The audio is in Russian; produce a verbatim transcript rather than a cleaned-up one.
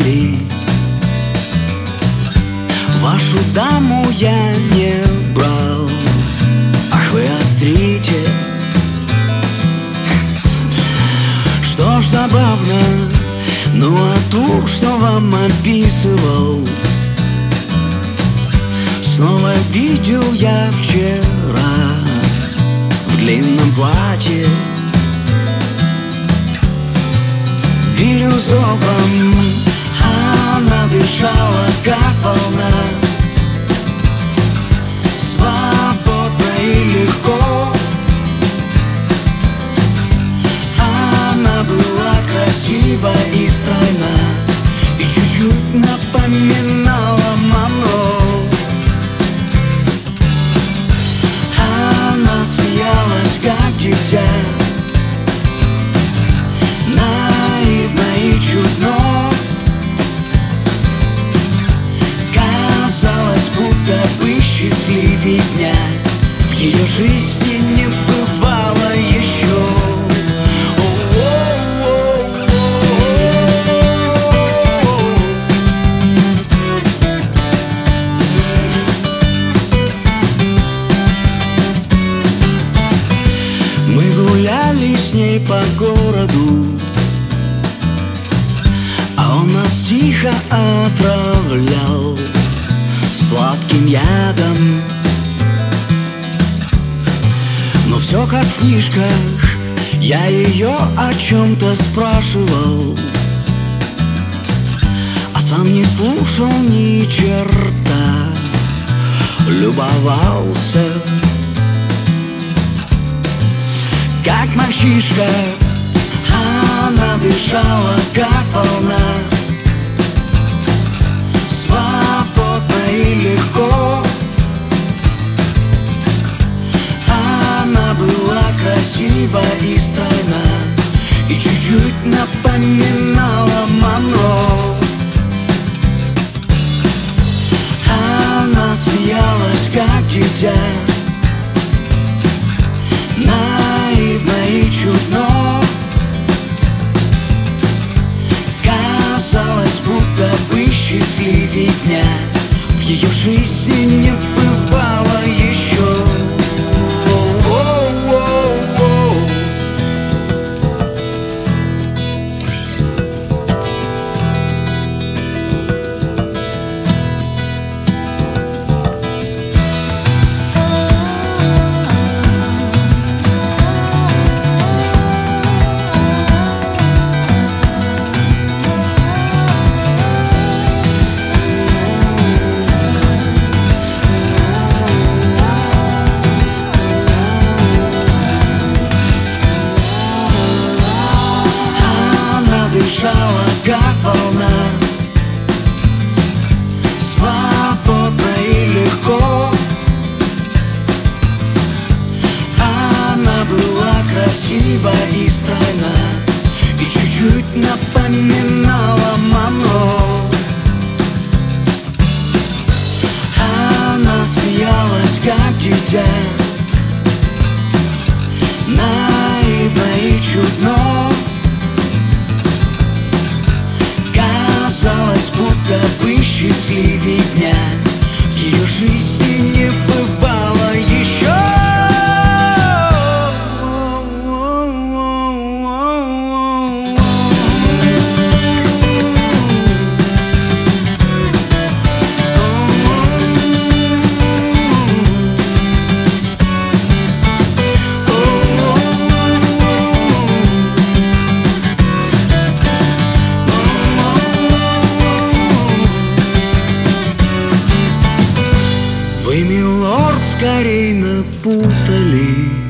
путали. Вашу даму я не брал. Ах, вы острите. Что ж, забавно. Ну а ту, что вам описывал, снова видел я вчера в длинном платье бирюзовом. Она дышала, как волна, свободно и легко. Она была красива и стройна, и чуть-чуть напоминала Мано. Она смеялась, как дитя, наивно и чудно. Казалось, будто бы счастливее дня в ее жизни не бывало еще. Мы гуляли с ней по городу, а он нас тихо отравлял сладким ядом. Но все как в книжках, я ее о чем-то спрашивал, а сам не слушал ни черта, любовался. Как мальчишка, она дышала, как волна, свободно и легко. Она была красива и стройна, и чуть-чуть напоминала Мано. Она смеялась, как дитя, наивно и чудно. Казалось, будто бы счастливее дня в ее жизни не бывало еще. Дышала, как волна, свободно и легко. Она была красива и стройна, и чуть-чуть напоминала Мано. Она смеялась, как дитя, наивно и чудно. Казалось, будто бы счастливее дня в ее жизни не бывало еще. Вы, милорд, скорей напутали